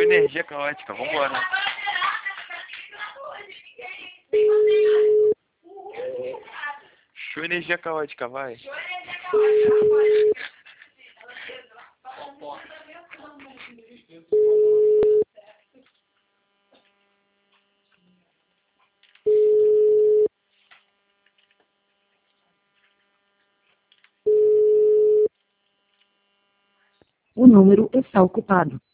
energia caótica, vambora. Show energia caótica, vai. O número está ocupado.